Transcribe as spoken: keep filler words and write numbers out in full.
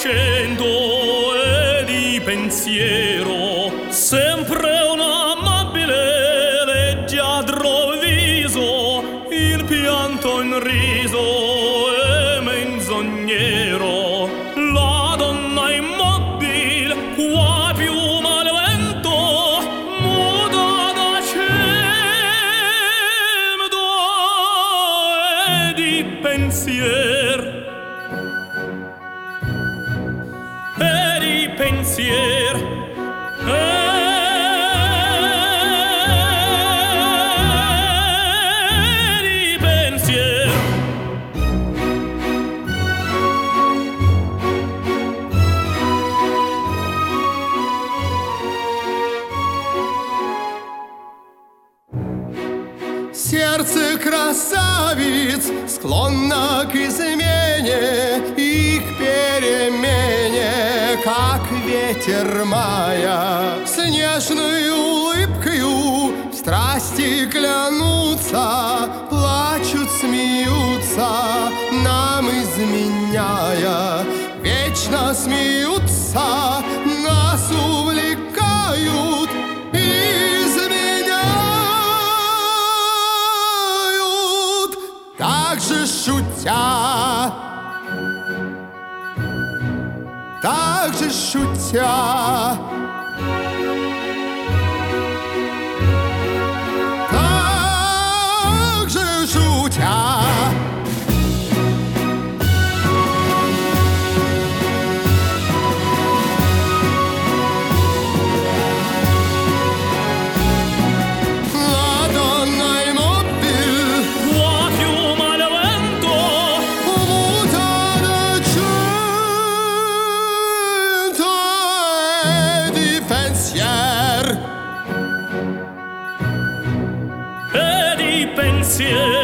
accento e di pensiero, sempre un amabile leggiadro viso, il pianto in riso e menzognero, la donna immobile qua piuma al vento, muta d'accento e di pensiero. E di pensier, e di pensier. Сердце красавиц склонно к измене и к перемене, как ветер мая. С нежной улыбкою в страсти клянутся, плачут, смеются, нам изменяя. Вечно смеются, нас увлекают, так же шутя, так же шутя, так же шутя. E di pensier.